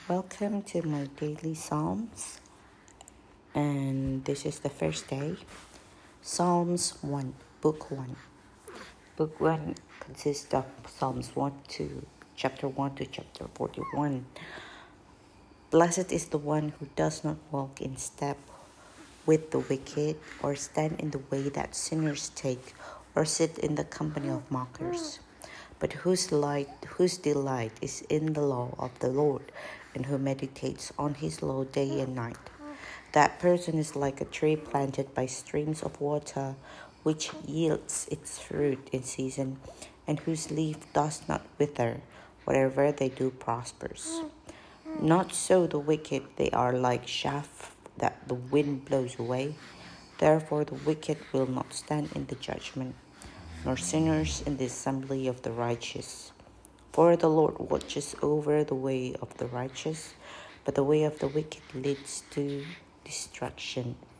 Welcome to my daily Psalms, and this is the first day. Psalms 1, Book 1. Book 1 consists of Psalms 1 to chapter 1 to chapter 41. Blessed is the one who does not walk in step with the wicked, or stand in the way that sinners take, or sit in the company of mockers, but whose delight is in the law of the Lord, and who meditates on his law day and night. That person is like a tree planted by streams of water, which yields its fruit in season, and whose leaf does not wither. Whatever they do prospers. Not so the wicked, they are like chaff that the wind blows away. Therefore the wicked will not stand in the judgment, nor sinners in the assembly of the righteous. For the Lord watches over the way of the righteous, but the way of the wicked leads to destruction.